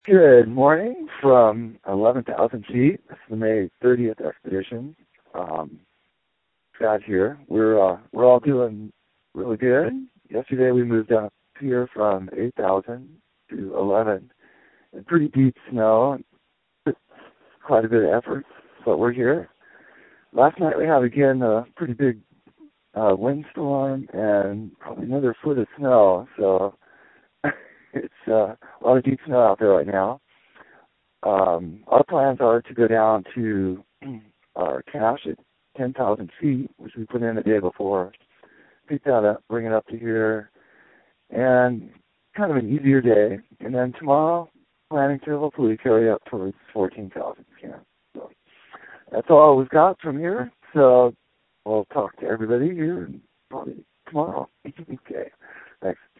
Good morning from 11,000 feet. This is the May 30th expedition. Scott here. We're all doing really good. Yesterday we moved up here from 8,000 to 11. And pretty deep snow. It's quite a bit of effort, but we're here. Last night we had again a pretty big windstorm and probably another foot of snow. So it's a lot of deep snow out there right now. Our plans are to go down to our cache at 10,000 feet, which we put in the day before, pick that up, bring it up to here, and kind of an easier day. And then tomorrow, planning to hopefully carry up towards 14,000 again. So that's all we've got from here. So we'll talk to everybody here probably tomorrow. Okay, thanks.